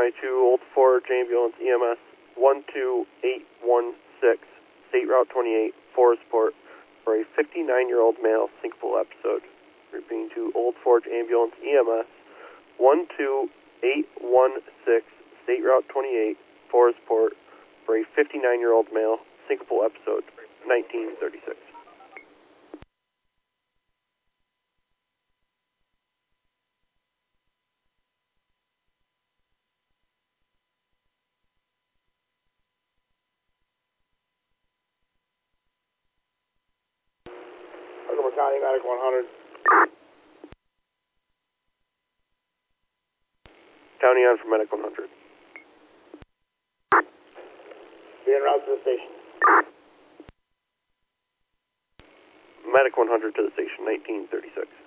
MI 2 Old Forge Ambulance EMS 12816, State Route 28, Forestport, for a 59-year-old male syncopal episode. Repeating to Old Forge Ambulance EMS 12816, State Route 28, Forestport, for a 59-year-old male syncopal episode, 1936. Montgomery County Medic 100. County on for Medic 100. Be en route to the station. Medic 100 to the station, 1936.